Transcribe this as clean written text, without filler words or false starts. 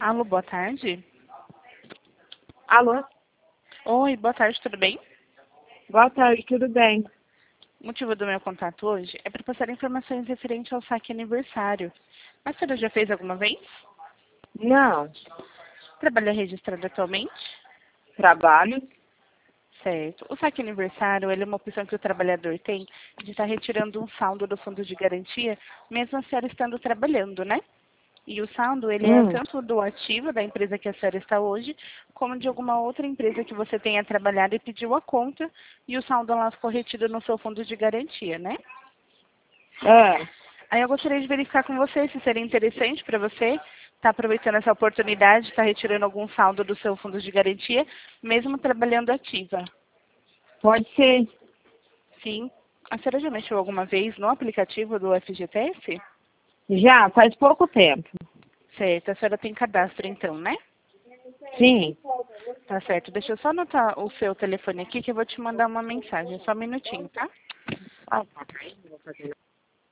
Alô, boa tarde. Alô? Oi, boa tarde, tudo bem? Boa tarde, tudo bem? O motivo do meu contato hoje é para passar informações referentes ao saque aniversário. A senhora já fez alguma vez? Não. Trabalha registrado atualmente? Trabalho? Certo. O saque aniversário ele é uma opção que o trabalhador tem de estar retirando um saldo do fundo de garantia, mesmo a senhora estando trabalhando, né? E o saldo, ele é Hum. tanto do ativo da empresa que a senhora está hoje, como de alguma outra empresa que você tenha trabalhado e pediu a conta, e o saldo lá ficou retido no seu fundo de garantia, né? É. Aí eu gostaria de verificar com você se seria interessante para você estar aproveitando essa oportunidade, estar retirando algum saldo do seu fundo de garantia, mesmo trabalhando ativa. Pode ser. Sim. A senhora já mexeu alguma vez no aplicativo do FGTS? Já, faz pouco tempo. Certo, a senhora tem cadastro então, né? Sim. Tá certo. Deixa eu só anotar o seu telefone aqui que eu vou te mandar uma mensagem. Só um minutinho, tá? Ah, tá.